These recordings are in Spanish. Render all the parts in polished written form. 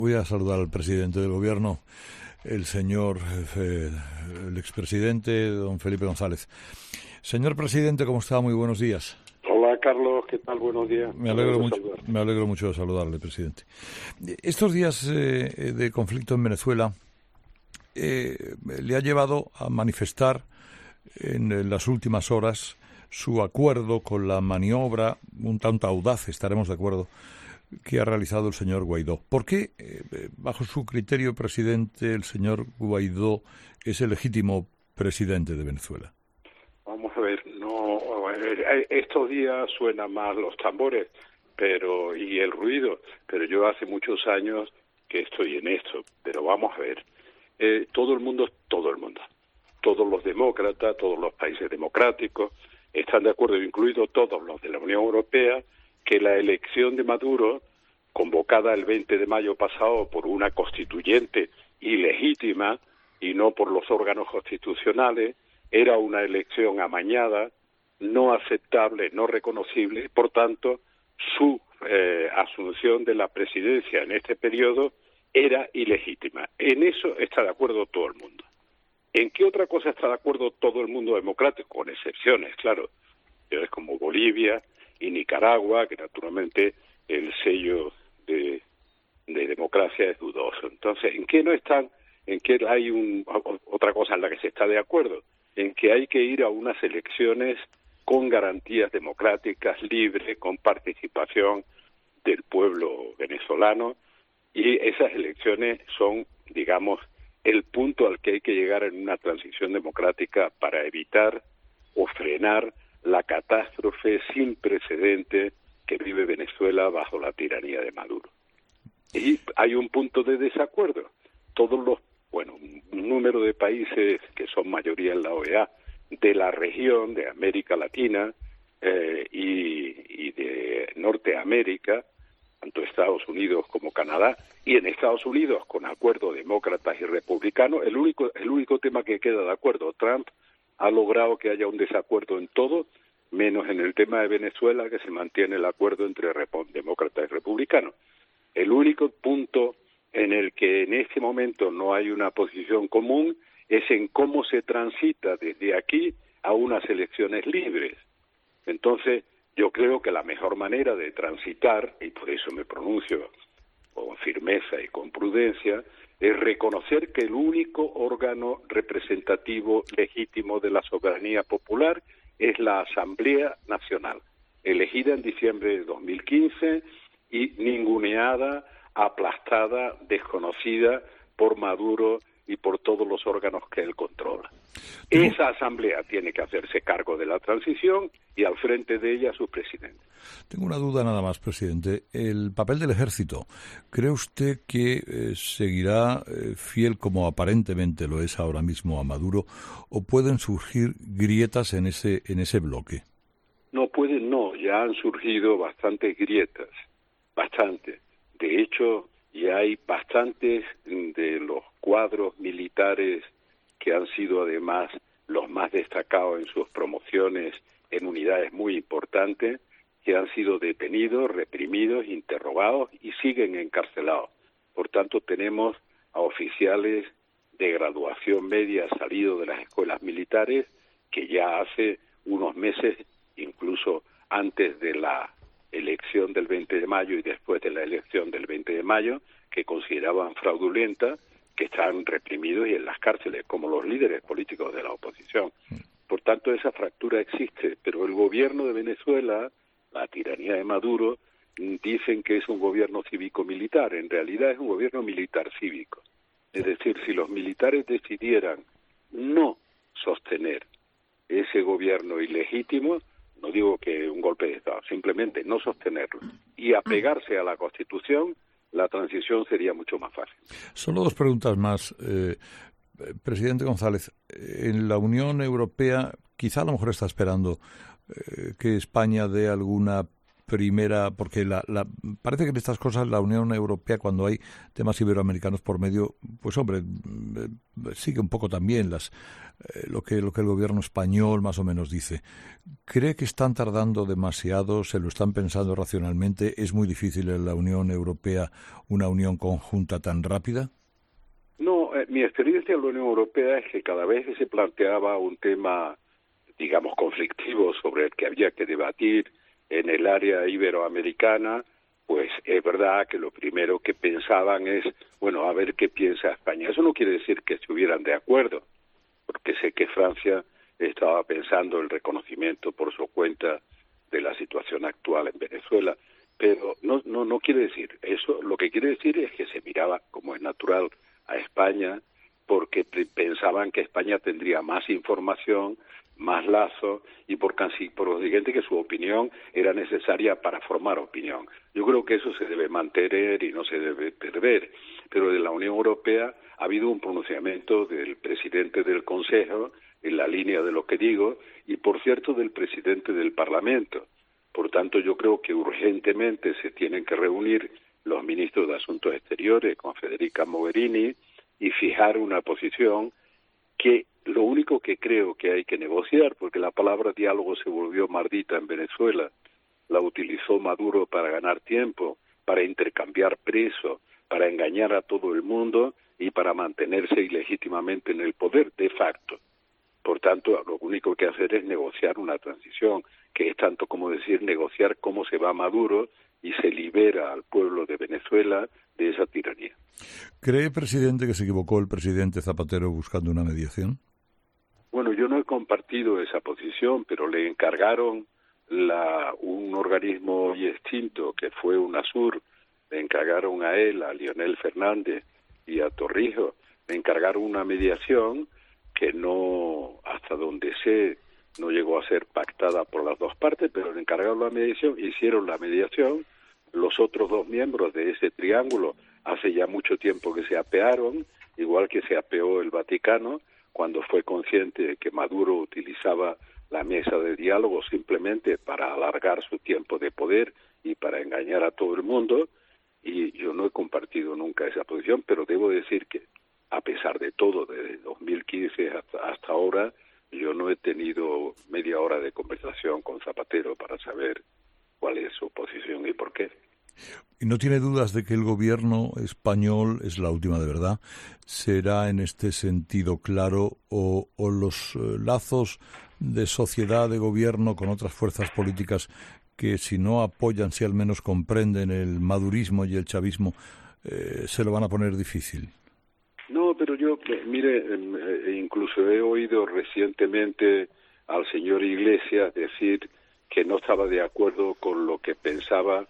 Voy a saludar al presidente del Gobierno, el señor, el expresidente, don Felipe González. Señor presidente, ¿cómo está? Muy buenos días. Hola, Carlos, ¿qué tal? Buenos días. Me alegro mucho de saludarle, presidente. Estos días de conflicto en Venezuela le ha llevado a manifestar en las últimas horas su acuerdo con la maniobra, un tanto audaz, estaremos de acuerdo, que ha realizado el señor Guaidó. ¿Por qué, bajo su criterio, presidente, el señor Guaidó es el legítimo presidente de Venezuela? Vamos a ver, estos días suenan más los tambores y el ruido, pero yo hace muchos años que estoy en esto. Pero vamos a ver, todo el mundo, todos los demócratas, todos los países democráticos están de acuerdo, incluidos todos los de la Unión Europea, que la elección de Maduro, convocada el 20 de mayo pasado por una constituyente ilegítima y no por los órganos constitucionales, era una elección amañada, no aceptable, no reconocible. Por tanto, su asunción de la presidencia en este periodo era ilegítima. En eso está de acuerdo todo el mundo. ¿En qué otra cosa está de acuerdo todo el mundo democrático? Con excepciones, claro. Es como Bolivia y Nicaragua, que naturalmente el sello de democracia es dudoso. Entonces, ¿en qué no están? ¿En qué hay otra cosa en la que se está de acuerdo? En que hay que ir a unas elecciones con garantías democráticas, libres, con participación del pueblo venezolano, y esas elecciones son, digamos, el punto al que hay que llegar en una transición democrática para evitar o frenar la catástrofe sin precedente que vive Venezuela bajo la tiranía de Maduro. Y hay un punto de desacuerdo. Un número de países que son mayoría en la OEA, de la región de América Latina y de Norteamérica, tanto Estados Unidos como Canadá, y en Estados Unidos con acuerdos demócratas y republicanos, el único tema que queda de acuerdo. Trump ha logrado que haya un desacuerdo en todo, menos en el tema de Venezuela, que se mantiene el acuerdo entre demócratas y republicanos. El único punto en el que en este momento no hay una posición común es en cómo se transita desde aquí a unas elecciones libres. Entonces, yo creo que la mejor manera de transitar, y por eso me pronuncio con firmeza y con prudencia, es reconocer que el único órgano representativo legítimo de la soberanía popular es la Asamblea Nacional, elegida en diciembre de 2015 y ninguneada, aplastada, desconocida por Maduro y por todos los órganos que él controla. Esa asamblea tiene que hacerse cargo de la transición y al frente de ella su presidente. Tengo una duda nada más, presidente. El papel del ejército, ¿cree usted que seguirá fiel, como aparentemente lo es ahora mismo, a Maduro, o pueden surgir grietas en ese bloque? No, ya han surgido bastantes grietas, bastante. De hecho, ya hay bastantes de los cuadros militares que han sido además los más destacados en sus promociones en unidades muy importantes, que han sido detenidos, reprimidos, interrogados y siguen encarcelados. Por tanto, tenemos a oficiales de graduación media salidos de las escuelas militares que ya hace unos meses, incluso antes de la elección del 20 de mayo y después de la elección del 20 de mayo, que consideraban fraudulenta, que están reprimidos y en las cárceles, como los líderes políticos de la oposición. Por tanto, esa fractura existe, pero el gobierno de Venezuela, la tiranía de Maduro, dicen que es un gobierno cívico-militar. En realidad es un gobierno militar-cívico. Es decir, si los militares decidieran no sostener ese gobierno ilegítimo, no digo que un golpe de Estado, simplemente no sostenerlo y apegarse a la Constitución, la transición sería mucho más fácil. Solo dos preguntas más. Presidente González, en la Unión Europea quizá a lo mejor está esperando que España dé alguna primera, porque parece que en estas cosas la Unión Europea, cuando hay temas iberoamericanos por medio, pues hombre, sigue un poco también lo que el gobierno español más o menos dice. ¿Cree que están tardando demasiado? ¿Se lo están pensando racionalmente? ¿Es muy difícil en la Unión Europea una unión conjunta tan rápida? No, mi experiencia en la Unión Europea es que cada vez que se planteaba un tema, digamos, conflictivo sobre el que había que debatir en el área iberoamericana, pues es verdad que lo primero que pensaban es, bueno, a ver qué piensa España. Eso no quiere decir que estuvieran de acuerdo, porque sé que Francia estaba pensando el reconocimiento por su cuenta de la situación actual en Venezuela, pero no quiere decir eso. Lo que quiere decir es que se miraba, como es natural, a España, porque pensaban que España tendría más información, más lazos, y por consiguiente que su opinión era necesaria para formar opinión. Yo creo que eso se debe mantener y no se debe perder, pero de la Unión Europea ha habido un pronunciamiento del presidente del Consejo en la línea de lo que digo, y por cierto del presidente del Parlamento. Por tanto, yo creo que urgentemente se tienen que reunir los ministros de Asuntos Exteriores con Federica Mogherini y fijar una posición que lo único que creo que hay que negociar, porque la palabra diálogo se volvió maldita en Venezuela, la utilizó Maduro para ganar tiempo, para intercambiar presos, para engañar a todo el mundo y para mantenerse ilegítimamente en el poder de facto. Por tanto, lo único que hacer es negociar una transición, que es tanto como decir negociar cómo se va Maduro y se libera al pueblo de Venezuela de esa tiranía. ¿Cree, presidente, que se equivocó el presidente Zapatero buscando una mediación? Bueno, yo no he compartido esa posición, pero le encargaron un organismo hoy extinto, que fue UNASUR, le encargaron a él, a Leonel Fernández y a Torrijos, le encargaron una mediación que no, hasta donde sé, no llegó a ser pactada por las dos partes, pero le encargaron la mediación, hicieron la mediación. Los otros dos miembros de ese triángulo hace ya mucho tiempo que se apearon, igual que se apeó el Vaticano, cuando fue consciente de que Maduro utilizaba la mesa de diálogo simplemente para alargar su tiempo de poder y para engañar a todo el mundo, y yo no he compartido nunca esa posición, pero debo decir que, a pesar de todo, desde 2015 hasta ahora, yo no he tenido media hora de conversación con Zapatero para saber cuál es su posición y por qué. ¿Y no tiene dudas de que el gobierno español, es la última de verdad, será en este sentido claro o los lazos de sociedad, de gobierno con otras fuerzas políticas que si no apoyan, si al menos comprenden el madurismo y el chavismo, se lo van a poner difícil? No, pero yo, mire, incluso he oído recientemente al señor Iglesias decir que no estaba de acuerdo con lo que pensaba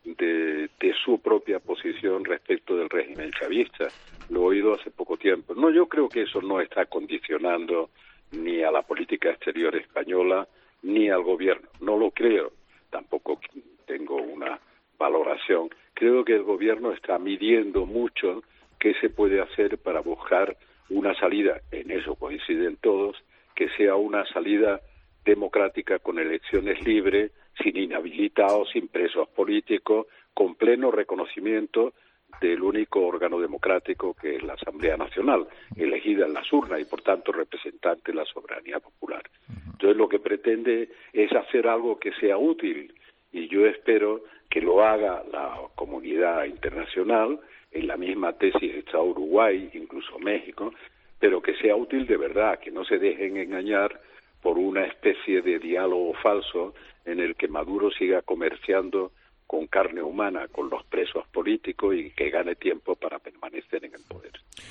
de su propia posición respecto del régimen chavista. Lo he oído hace poco tiempo. No, yo creo que eso no está condicionando ni a la política exterior española ni al gobierno. No lo creo. Tampoco tengo una valoración. Creo que el gobierno está midiendo mucho qué se puede hacer para buscar una salida, en eso coinciden todos, que sea una salida democrática con elecciones libres, sin inhabilitados, sin presos políticos, con pleno reconocimiento del único órgano democrático que es la Asamblea Nacional, elegida en las urnas y por tanto representante de la soberanía popular. Entonces lo que pretende es hacer algo que sea útil y yo espero que lo haga la comunidad internacional. En la misma tesis está Uruguay, incluso México, pero que sea útil de verdad, que no se dejen engañar por una especie de diálogo falso en el que Maduro siga comerciando con carne humana, con los presos políticos y que gane tiempo para permanecer en el poder.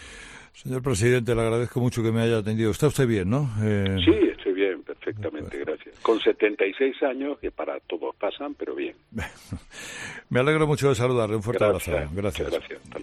Señor presidente, le agradezco mucho que me haya atendido. ¿Está usted bien, no? Sí, estoy bien, perfectamente, gracias. Con 76 años, que para todos pasan, pero bien. Me alegro mucho de saludarle. Un fuerte abrazo. Gracias.